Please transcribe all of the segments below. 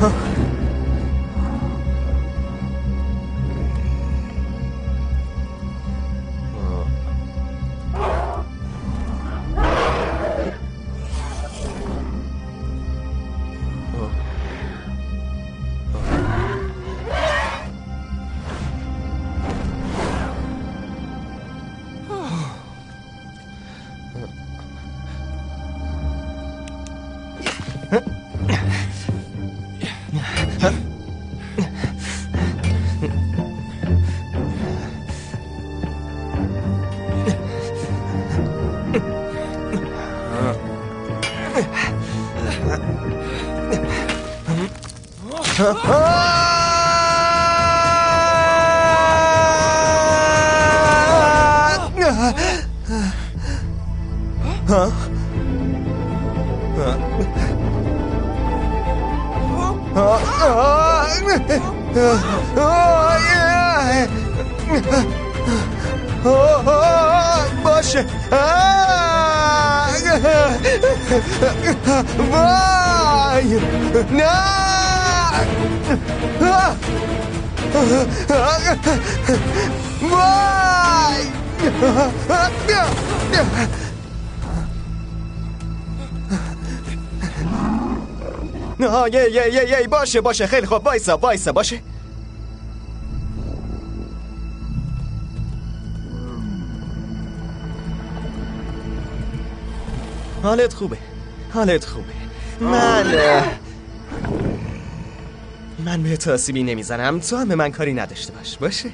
باشه. وای نه. وای. یه باشه خیلی خوب. وایسا باشه. حالت خوبه. من به تو آسیبی نمیزنم، تو هم به من کاری نداشته باش. باشه؟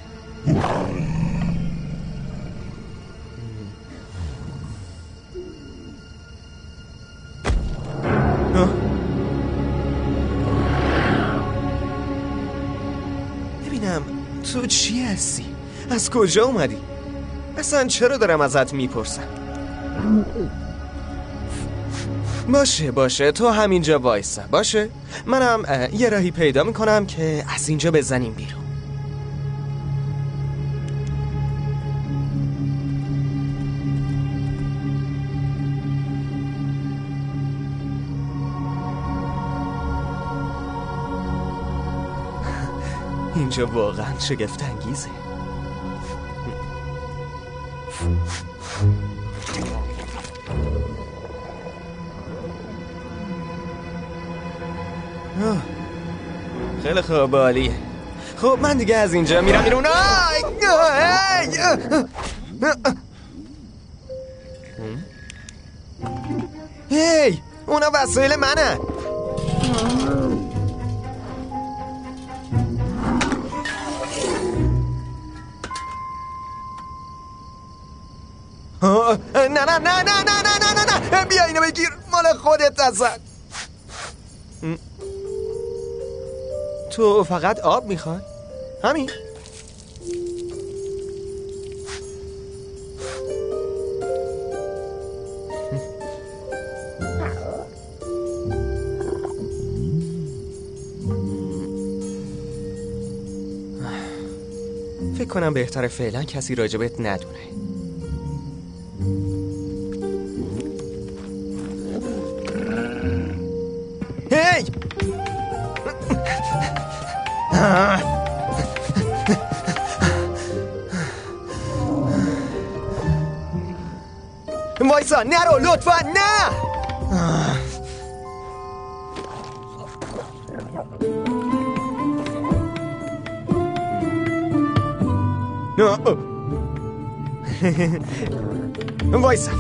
ببینم تو چی هستی؟ از کجا اومدی؟ اصلا چرا دارم ازت میپرسم؟ باشه تو همینجا وایسا. باشه؟ منم یه راهی پیدا میکنم که از اینجا بزنیم بیرون. اینجا واقعا شگفت انگیزه. خیلی خوب، عالیه. خب من دیگه از اینجا میرم بیرون. هی اونا وسایل منه. نه بیا اینو بگیر، مال خودت هستن. تو فقط آب میخوای؟ همین؟ فکر کنم بهتره فعلا کسی راجبت ندونه. هی! وایسا، نرو لطفا، نه. وایسا.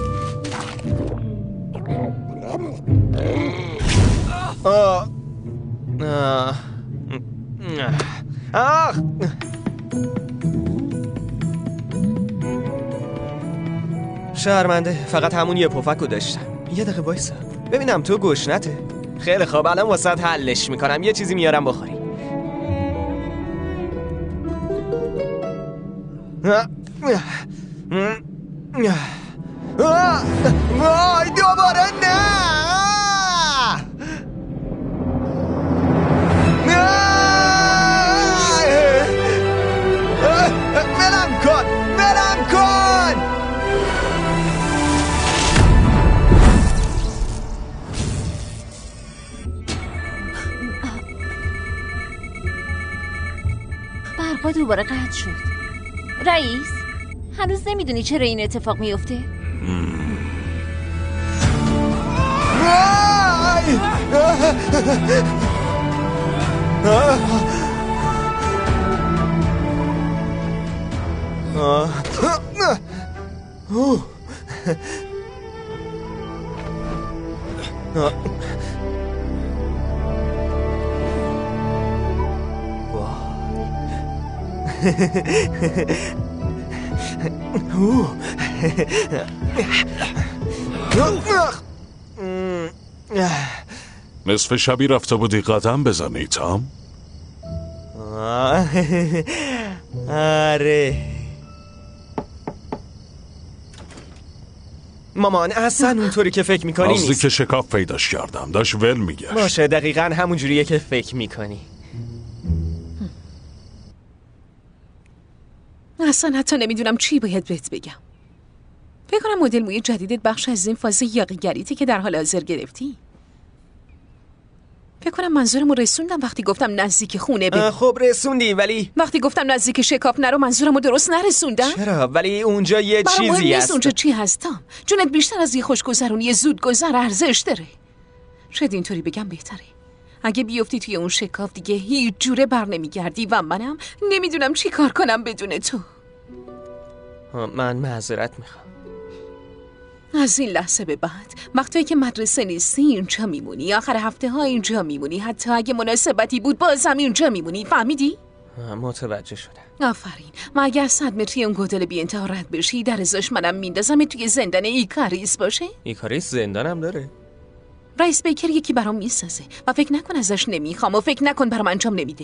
شرمنده، فقط همون یه پفکو داشتم. یه دقیقه وایسا ببینم تو گشنته. خیلی خوب، الان واسه حلش میکنم. یه چیزی میارم بخوری. وای دوباره نه. ولم کن. برقا دوباره قطع شد. رئیس، هنوز نمیدونی چرا این اتفاق میفته؟ نصف شبی رفته بودی قدم بزنی تام؟ آره مامان اصلا اونطوری که فکر میکنی نیست. نزدیک شکاف پیداش کردم، داشت ول میگشت. باشه دقیقا همون جوریه که فکر میکنی. اصلا حتی نمیدونم چی باید بهت بگم. فکر کنم مدل موی جدیدت بخش از این فاز یاغیگریتی که در حال حاضر گرفتی. فکر کنم منظورمو رسوندم وقتی گفتم نزدیک خونه بگو. خب رسوندی ولی وقتی گفتم نزدیک شکاف نرو منظورمو درست نرسوندم؟ چرا؟ ولی اونجا یه چیزی هست. اونجا چی هستم؟ جونت بیشتر از یه خوشگذرونی یه زودگذر ارزش داره. شاید اینطوری بگم بهتره. اگه بیفتی توی اون شکاف دیگه هیچ جوره بر نمیگردی و منم نمیدونم چی کار کنم بدون تو. من معذرت میخوام. از این لحظه به بعد وقتی که مدرسه نیستی اینجا میمونی، آخر هفته ها اینجا میمونی، حتی اگه مناسبتی بود بازم اینجا میمونی. فهمیدی؟ متوجه شدم. آفرین. و اگر 100 متری اون گودل بی انتها رد بشی در ازاش منم میندازم توی زندان ایکاریس باشه. ایکاریس زندانم داره؟ رئیس بیکر یکی برام میسازه و فکر نکن ازش نمیخوام و فکر نکن برام انجام نمیده.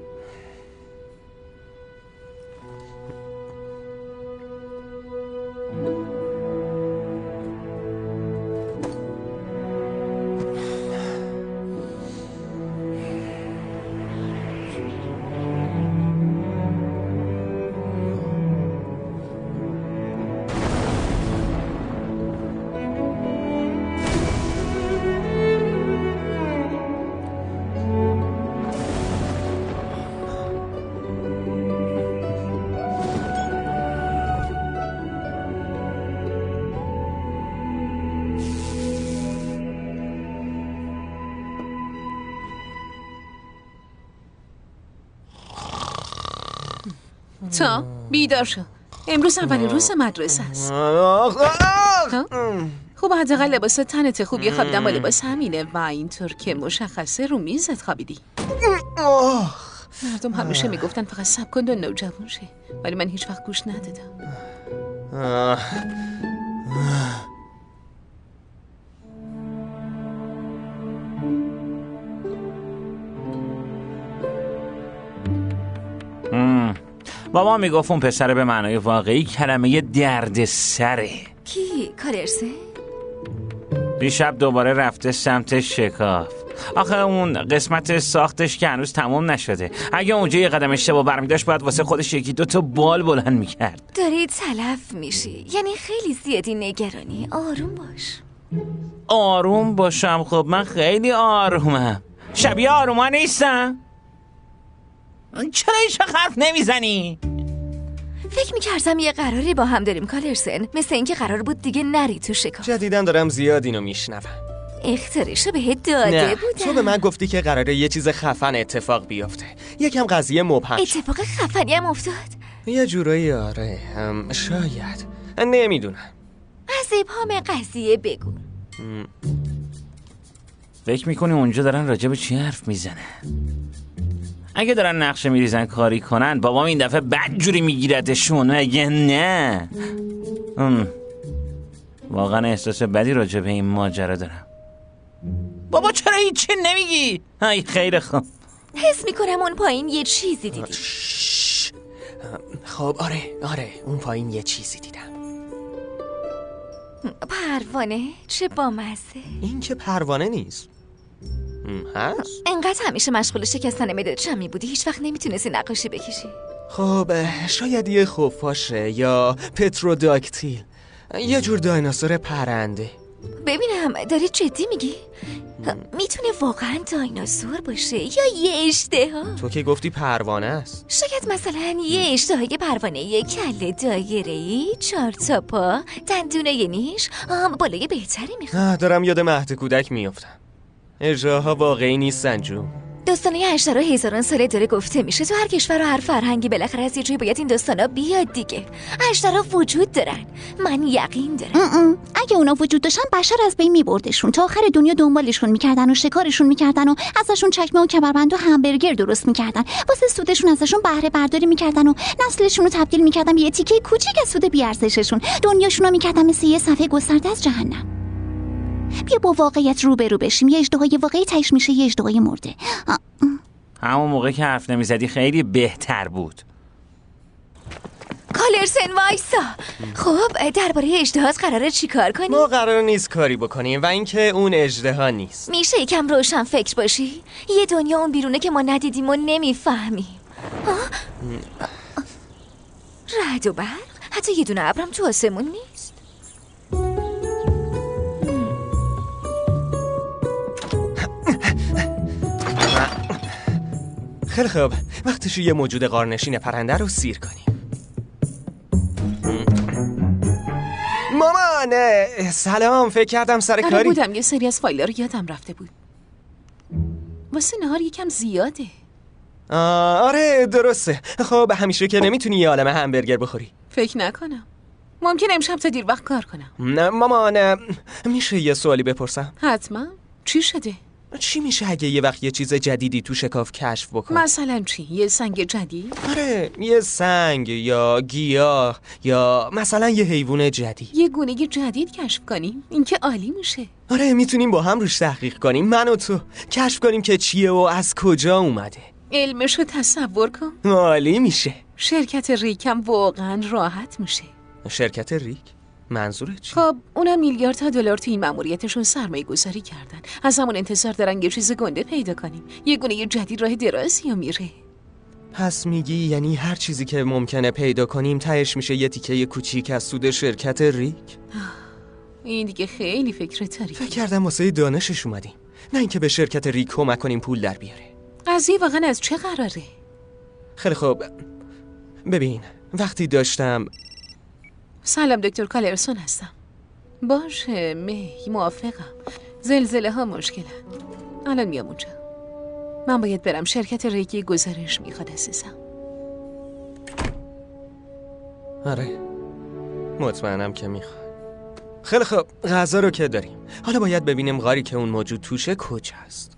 تا بیدار شو. امروز اولین روز مدرسه است. خب حداقل لباس تنت خوبی خوابیدن با لباس همینه و اینطور که مشخصه رو میزت خوابیدی. مردم همیشه میگفتن فقط صبر کن تا نوجوان شه، ولی من هیچ وقت گوش ندادم. بابا میگفت اون پسر به معنای واقعی کلمه درد سره. کی؟ کالرسه؟ دیشب دوباره رفته سمت شکاف. آخه اون قسمت ساختش که هنوز تمام نشده. اگه اونجا یه قدم اشتباه برمیداشت باید واسه خودش یکی دو تا بال بلند میکرد. داری تلف میشی، یعنی خیلی زیادی نگرانی. آروم باش. آروم باشم؟ خب من خیلی آرومم. شبیه آروما نیستم؟ چرا هیچ حرف نمیزنی؟ فکر میکردم یه قراری با هم داریم کالرسن، مثل اینکه قرار بود دیگه نری تو شکاف. جدیداً دارم زیاد اینو میشنوم. اختارشو بهت داده بودم. تو به من گفتی که قراره یه چیز خفن اتفاق بیفته. یکم قضیه مبهم. اتفاق خفنی هم افتاد؟ یه جورایی آره. شاید نمیدونم. از ابهام قضیه بگو. فکر میکنی اونجا دارن راجع به چی حرف میزنن؟ اگه دارن نقشه میریزن کاری کنن بابام این دفعه بدجوری میگیردشون. اگه نه واقعا احساس بدی راجع به این ماجرا دارم. بابا چرا هیچی نمیگی؟ ای خیلی خوب. حس میکنم اون پایین یه چیزی دیدی. خب آره اون پایین یه چیزی دیدم. پروانه؟ چه بامزه. این که پروانه نیست. هست؟ انقدر همیشه مشغول شکستن مداد شمی بودی هیچ وقت نمیتونستی نقاشی بکشی. خب شاید یه خفاشه یا پتروداکتیل، یه جور دایناسور پرنده. ببینم داری جدی میگی؟ میتونه واقعا دایناسور باشه یا یه اشتها. تو که گفتی پروانه است. شاید مثلا یه اشتهای پروانه کله دایره‌ای، 4 تا پا، دندونای نیش، بالای بهتری میخواد. دارم یاد مهد کودک میافتم. اژدها واقعی نیستن جون. داستانه اشترها هزاران ساله داره گفته میشه. تو هر کشور و هر فرهنگی بالاخره از یه جایی باید این داستانا بیاد دیگه. اشترها وجود دارن، من یقین دارم. اگه اونا وجود داشتن بشر از بین میبردشون، تا آخر دنیا دنبالشون میکردن و شکارشون میکردن و ازشون چکمه و کمربند و همبرگر درست میکردن، واسه سودشون ازشون بهره برداری میکردن و نسلشون رو تبدیل میکردن به یه تیکه کوچیک از سود بی‌ارزششون. دنیاشون رو میکردن مثل یه صفحه گسترده از جهنم. بیا با واقعیت روبرو بشیم. یه اژدهای واقعی تهش میشه یه اژدهای مرده. همون موقع که حرف نمیزدی خیلی بهتر بود. کالرسن وایسا. خب درباره اژدهات قراره چیکار کنیم؟ ما قرار نیست کاری بکنیم و اینکه اون اژدها نیست. میشه یکم روشن فکر باشی؟ یه دنیا اون بیرونه که ما ندیدیم و نمیفهمیم. رعد و برق؟ حتی یه دونه ابرم تو آسمون نیست. خیلی خوب، وقتش یه موجود غارنشین پرنده رو سیر کنیم. مامان سلام، فکر کردم سر کاری بودم یه سری از فایل‌ها رو یادم رفته بود. واسه نهار یکم زیاده. آره درسته. خب همیشه که نمیتونی یه عالمه همبرگر بخوری. فکر نکنم. ممکنه امشب تا دیر وقت کار کنم. نه مامان، میشه یه سوالی بپرسم؟ حتما. چی شده؟ چی میشه اگه یه وقت یه چیز جدیدی تو شکاف کشف بکنی؟ مثلا چی؟ یه سنگ جدید؟ آره، یه سنگ یا گیاه یا مثلا یه حیوان جدید. یه گونه جدید کشف کنیم؟ این که عالی میشه. آره، میتونیم با هم روش تحقیق کنیم، من و تو، کشف کنیم که چیه و از کجا اومده. علمشو تصور کن. عالی میشه. شرکت ریکم واقعا راحت میشه. شرکت ریک؟ منظورت چی؟ خب اونا میلیاردها دلار تو این ماموریتشون سرمایه گذاری کردن. از همون انتظار دارن یه چیز گنده پیدا کنیم. یه گونه جدید راه درازی میره. پس میگی یعنی هر چیزی که ممکنه پیدا کنیم تهش میشه یه تیکه کوچیک از سود شرکت ریک؟ این دیگه خیلی فکر تاریکی. فکر کردم واسه دانشش اومدیم، نه اینکه به شرکت ریک کمک کنیم پول در بیاره. قضیه واقعا از چه قراره؟ خیلی خوب، ببین وقتی داشتم. سلام دکتر کالرسون هستم. باشه موافقم. زلزله ها مشکلن. الان میام اونجا. من باید برم. شرکت ریکی گزارش میخواد عزیزم. آره مطمئنم که میخواد. خیلی خوب، غذا رو که داریم، حالا باید ببینیم غاری که اون موجود توشه کجاست.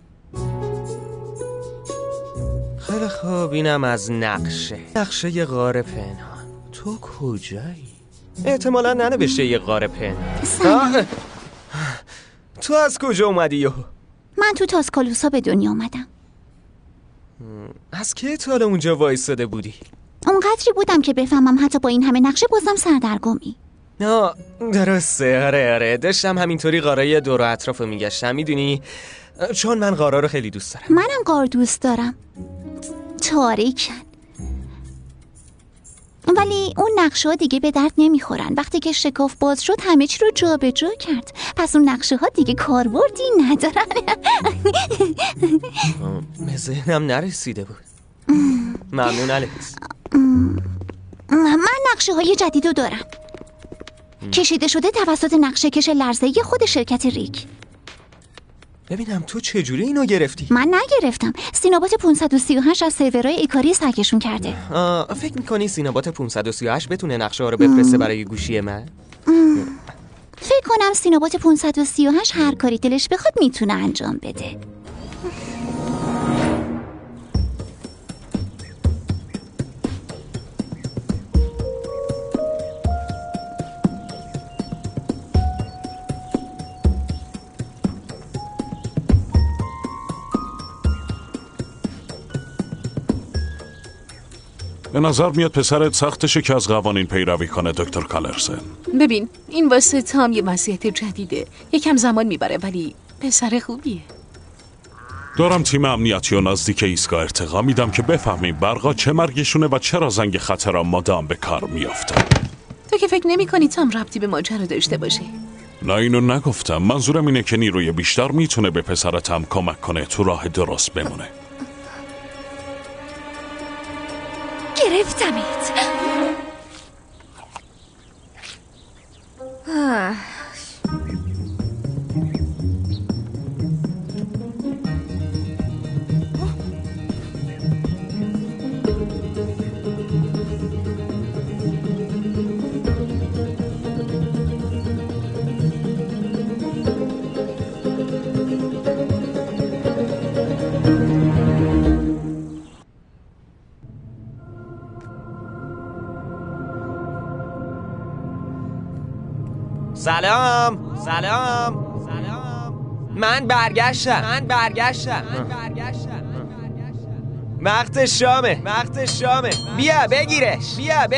خیلی خوب، اینم از نقشه غار پنهان. تو کجایی؟ احتمالا ننوشته یه غار پنهان. تو از کجا اومدی یهو؟ من تو تاسکالوسا به دنیا اومدم. از کی تا اونجا وایساده بودی؟ اونقدری بودم که بفهمم حتی با این همه نقشه بازم سردرگمی. درسته. آره داشتم همینطوری غارای دور و اطراف رو میگشتم. میدونی چون من غارا رو خیلی دوست دارم. منم غار دوست دارم. تاریکن، ولی اون نقشه ها دیگه به درد نمیخورن. وقتی که شکاف باز شد همه چی رو جا به جا کرد. پس اون نقشه ها دیگه کاربردی ندارن. به ذهنم نرسیده بود. ممنون الکس. من نقشه های جدید رو دارم، کشیده شده توسط نقشه کش لرزه‌ای خود شرکت ریک. ببینم تو چجوری اینو گرفتی؟ من نگرفتم. سینابات 538 از سرورهای ایکاری سرکشون کرده. فکر میکنی سینابات 538 بتونه نقشه ها رو بفرسته برای گوشی من؟ فکر کنم سینابات 538 هر کاری دلش بخواد میتونه انجام بده. به نظر میاد پسرت سختشه که از قوانین پیروی کنه دکتر کالرسن. ببین این واسه تام یه وضعیت جدیده. یکم زمان میبره ولی پسر خوبیه. دارم تیم امنیتی و نزدیک ایستگاه ارتقا میدم که بفهمیم برقا چه مرگشونه و چرا زنگ خطر مدام به کار میافته. تو که فکر نمی کنی تام ربطی به ماجرا داشته باشه؟ نه اینو نگفتم. منظورم اینه که نیروی بیشتر میتونه به پسرتم کمک کنه تو راه درست بمونه. گرفتمت. سلام. من برگشتم. وقت شامه. بیا بگیرش.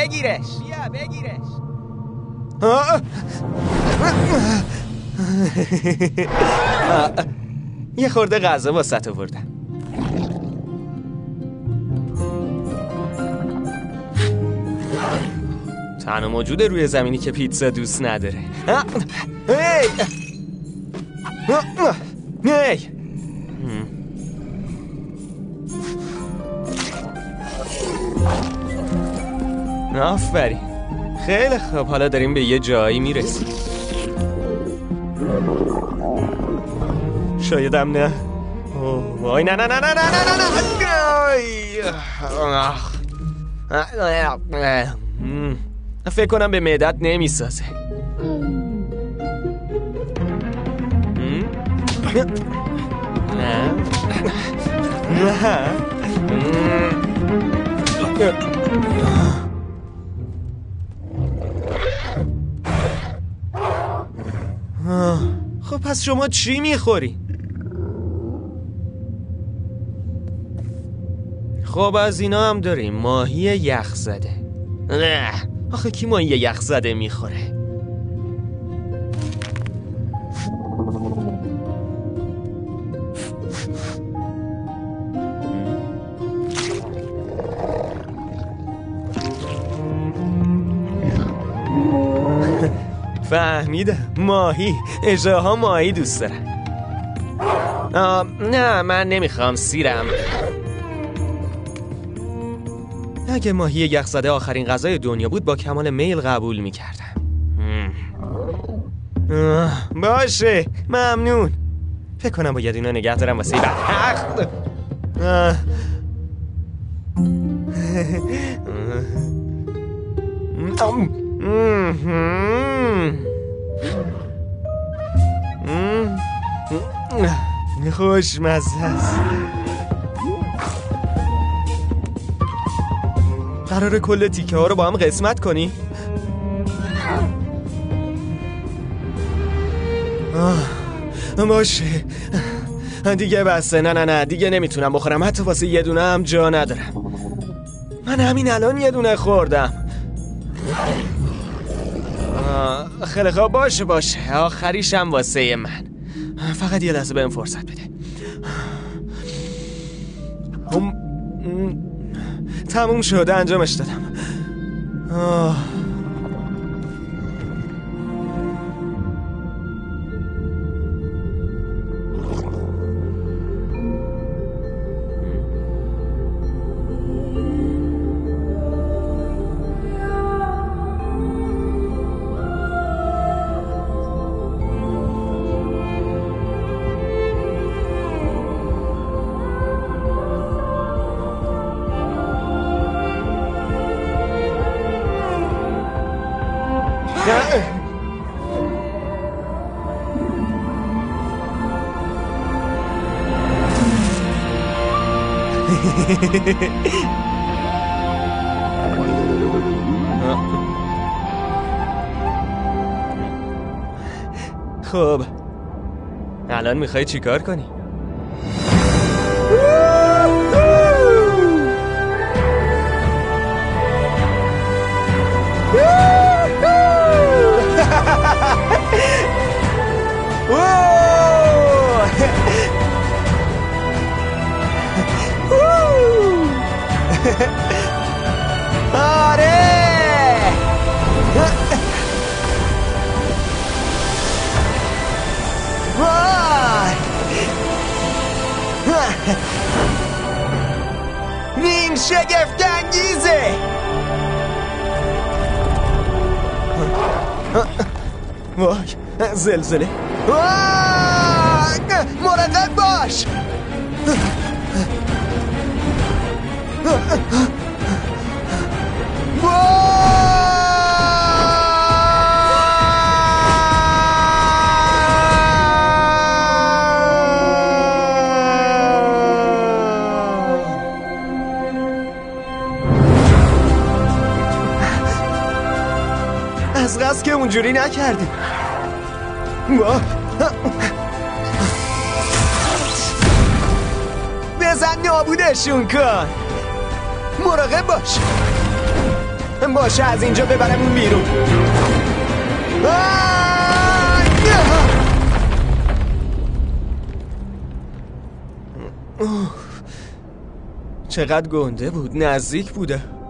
یه خورده غذا واسط آوردم. تنها موجود روی زمینی که پیتزا دوست نداره. هی آفرین. خیلی خوب، حالا داریم به یه جایی میرسیم. شایدم نه. وای نه. فکر کنم به معدت نمیسازه. خب پس شما چی میخوری؟ خب از اینا هم داریم. ماهی یخ زده. آخه کی ماهی یخ زده میخوره؟ فهمیدم. ماهی. اژدها ماهی دوست دارن. نه من نمیخوام، سیرم. اگه ماهی یخزده آخرین غذای دنیا بود با کمال میل قبول میکردم. باشه، ممنون. فکر کنم باید اینا نگه دارم واسه بعد. خوشمزه است. قراره کل تیکه ها رو با هم قسمت کنی؟ باشه دیگه بسه. نه دیگه نمیتونم بخورم. حتی واسه یه دونه هم جا ندارم. من همین الان یه دونه خوردم. خیلی خوب، باشه آخریشم واسه من. فقط یه لحظه بهم فرصت بده. تموم شده، انجامش دادم. خب الان میخوای چی کار کنی؟ آره این شگفت‌انگیزه. وای زلزله. مراقب باش. از قصد که اونجوری نکردیم. بزن نابودشون کن. مراقب باش. باشه از اینجا ببرمون بیرون. چقدر گنده بود. نزدیک بوده.